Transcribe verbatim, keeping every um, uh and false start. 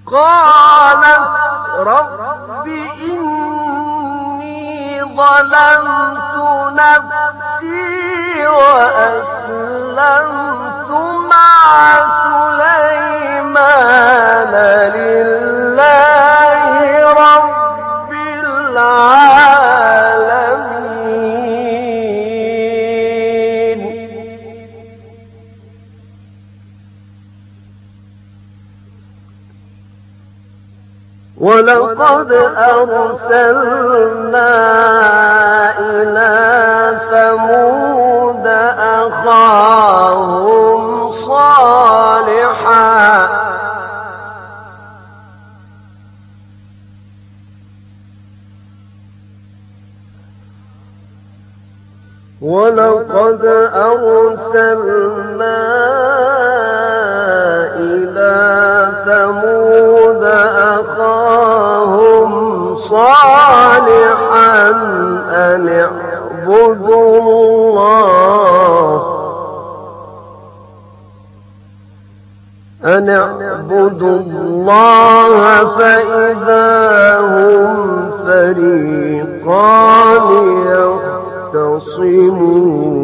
قالت رب إني ظلمت نفسي وأسلمت مع سليمان لله رب العالمين. ولقد أرسلنا إلى ثمود أخاهم صالحا ولقد أرسلنا إلى ثمود أخاهم صالحا أن اعبدوا الله أن اعبدوا الله فإذا هم فريقان يختصمون.